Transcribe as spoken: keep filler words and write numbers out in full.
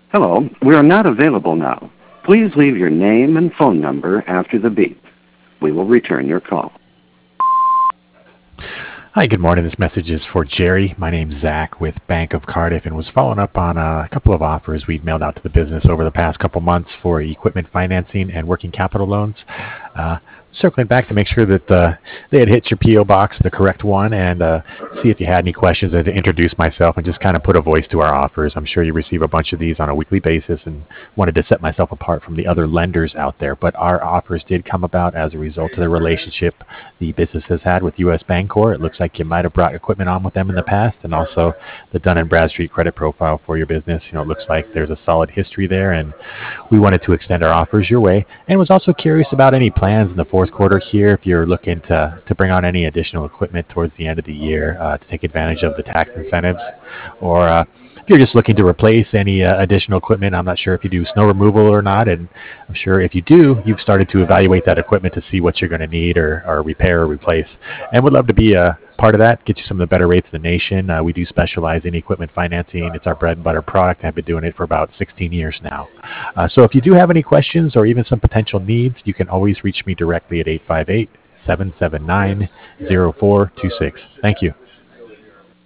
Hello, we are not available now. Please leave your name and phone number after the beep. We will return your call. Hi, good morning. This message is for Jerry. My name's Zach with Bank of Cardiff and was following up on a couple of offers we'd mailed out to the business over the past couple months for equipment financing and working capital loans. Uh, circling back to make sure that uh, they had hit your P O box, the correct one, and uh, see if you had any questions, and to introduce myself and just kind of put a voice to our offers. I'm sure you receive a bunch of these on a weekly basis and wanted to set myself apart from the other lenders out there. But our offers did come about as a result of the relationship the business has had with U S Bancorp. It looks like you might have brought equipment on with them in the past, and also the Dun and Bradstreet credit profile for your business. You know, it looks like there's a solid history there, and we wanted to extend our offers your way, and was also curious about any plans in the fourth quarter here, if you're looking to, to bring on any additional equipment towards the end of the year uh, to take advantage of the tax incentives, or uh, if you're just looking to replace any uh, additional equipment. I'm not sure if you do snow removal or not, and I'm sure if you do, you've started to evaluate that equipment to see what you're going to need or, or repair or replace, and would love to be a part of that, get you some of the better rates in the nation. Uh, we do specialize in equipment financing. It's our bread and butter product. I've been doing it for about sixteen years now. Uh, so if you do have any questions or even some potential needs, you can always reach me directly at eight five eight, seven seven nine, zero four two six. Thank you.